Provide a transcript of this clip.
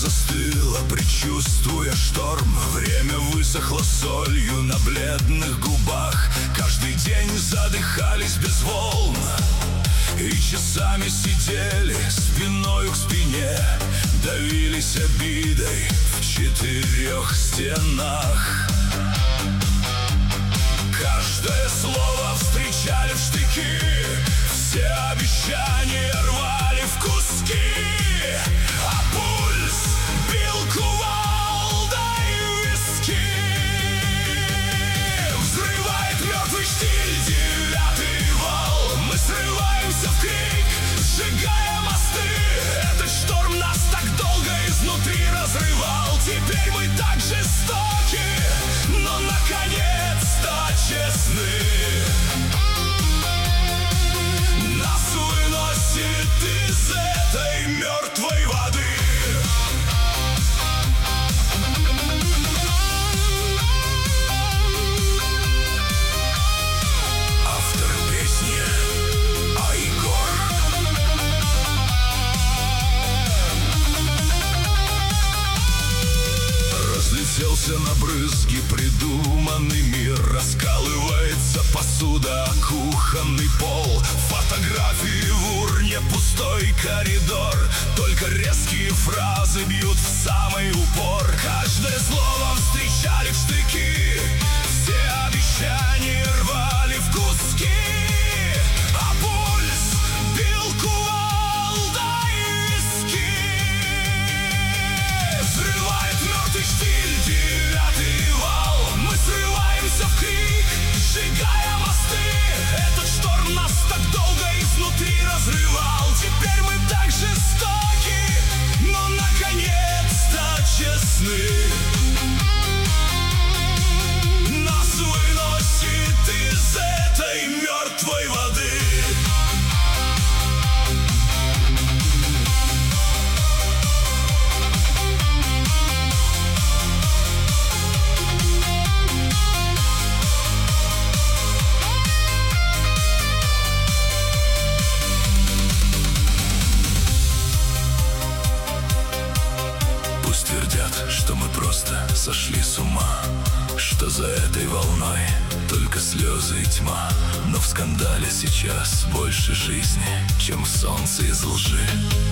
застыло, предчувствуя шторм. Время высохло солью на бледных губах. Каждый день задыхались без волн и часами сидели спиною к спине, давились обидой в 4 стенах. Каждое слово встречали в штыки, все обещания рвали в куски, а пульс бил кувалдой в виски. Взрывает мертвый штиль 9-й вал. Мы срываемся в крик, сжигая мосты. Этот шторм нас так долго изнутри разрывал. Теперь мы так жестоки, но наконец-то честны. Нас выносит из этой мертвой воды. Автор песни Айгор. Разлетелся на брызги придуманный мир. Раскалывается посуда о кухонный пол. Фотографии в урне, пустой коридор. Только резкие фразы бьют в самый упор. Каждое слово встречали в штыки, все обещания рвали в куски, а пульс бил кувалдой в виски. Взрывает мертвый штиль 9-й вал. Мы срываемся в крик, сжигая мосты. Этот шторм нас так долго изнутри разрывал. Теперь мы так жестоки, но наконец-то честны. Нас выносит из этой мертвой воды. Пусть твердят, что мы просто сошли с ума, что за этой волной только слезы и тьма. Но в скандале сейчас больше жизни, чем в солнце из лжи.